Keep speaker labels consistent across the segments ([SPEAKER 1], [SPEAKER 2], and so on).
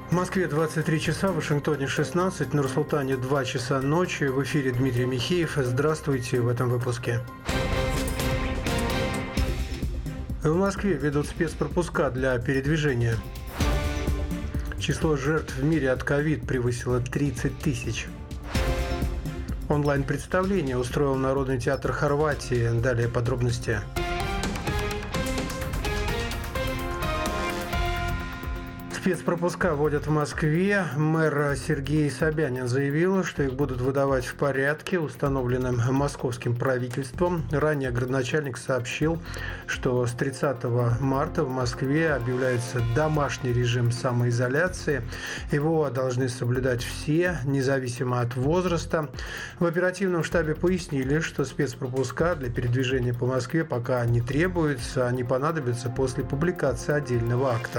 [SPEAKER 1] В Москве 23 часа, в Вашингтоне 16, на Нур-Султане 2 часа ночи. В эфире Дмитрий Михеев. Здравствуйте в этом выпуске. В Москве ведут спецпропуска для передвижения. Число жертв в мире от ковид превысило 30 тысяч. Онлайн-представление устроил Народный театр Хорватии. Далее подробности. Спецпропуска вводят в Москве. Мэр Сергей Собянин заявил, что их будут выдавать в порядке, установленном московским правительством. Ранее градоначальник сообщил, что с 30 марта в Москве объявляется домашний режим самоизоляции. Его должны соблюдать все, независимо от возраста. В оперативном штабе пояснили, что спецпропуска для передвижения по Москве пока не требуются, они понадобятся после публикации отдельного акта.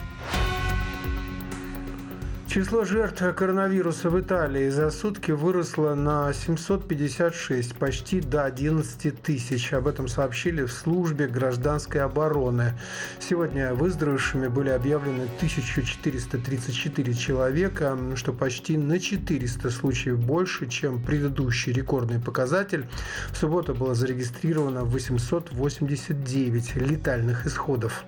[SPEAKER 1] Число жертв коронавируса в Италии за сутки выросло на 756, почти до 11 тысяч. Об этом сообщили в службе гражданской обороны. Сегодня выздоровевшими были объявлены 1434 человека, что почти на 400 случаев больше, чем предыдущий рекордный показатель. В субботу было зарегистрировано 889 летальных исходов.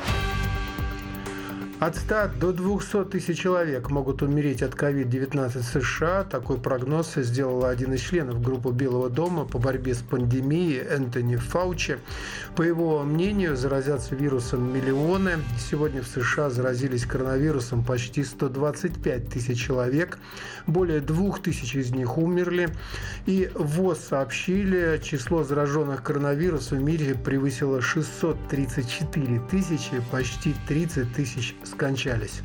[SPEAKER 1] От 100 до 200 тысяч человек могут умереть от COVID-19 в США. Такой прогноз сделал один из членов группы Белого дома по борьбе с пандемией Энтони Фаучи. По его мнению, заразятся вирусом миллионы. Сегодня в США заразились коронавирусом почти 125 тысяч человек. Более 2000 из них умерли. И ВОЗ сообщили, число зараженных коронавирусом в мире превысило 634 тысячи, почти 30 тысяч скончались.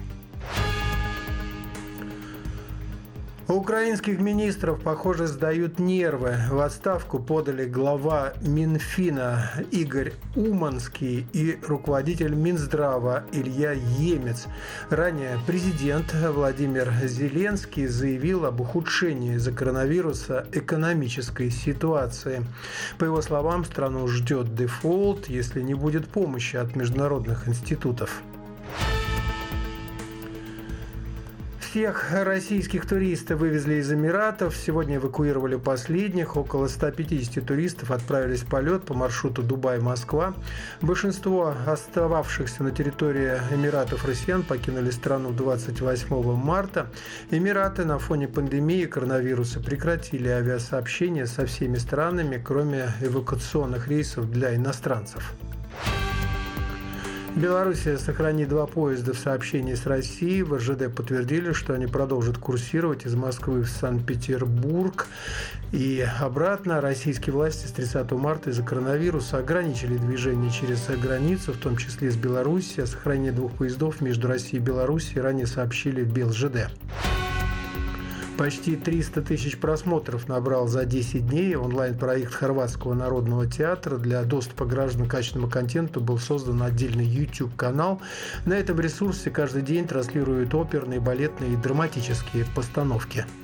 [SPEAKER 1] У украинских министров, похоже, сдают нервы. В отставку подали глава Минфина Игорь Уманский и руководитель Минздрава Илья Емец. Ранее президент Владимир Зеленский заявил об ухудшении из-за коронавируса экономической ситуации. По его словам, страну ждет дефолт, если не будет помощи от международных институтов. Всех российских туристов вывезли из Эмиратов. Сегодня эвакуировали последних. Около 150 туристов отправились в полет по маршруту Дубай-Москва. Большинство остававшихся на территории Эмиратов россиян покинули страну 28 марта. Эмираты на фоне пандемии коронавируса прекратили авиасообщение со всеми странами, кроме эвакуационных рейсов для иностранцев. Белоруссия сохранит 2 поезда в сообщении с Россией. В РЖД подтвердили, что они продолжат курсировать из Москвы в Санкт-Петербург и обратно. Российские власти с 30 марта из-за коронавируса ограничили движение через границу, в том числе из Беларуси. О сохранении 2 поездов между Россией и Белоруссией ранее сообщили в БелЖД. Почти 300 тысяч просмотров набрал за 10 дней онлайн-проект Хорватского народного театра. Для доступа граждан к качественному контенту был создан отдельный YouTube-канал. На этом ресурсе каждый день транслируют оперные, балетные и драматические постановки.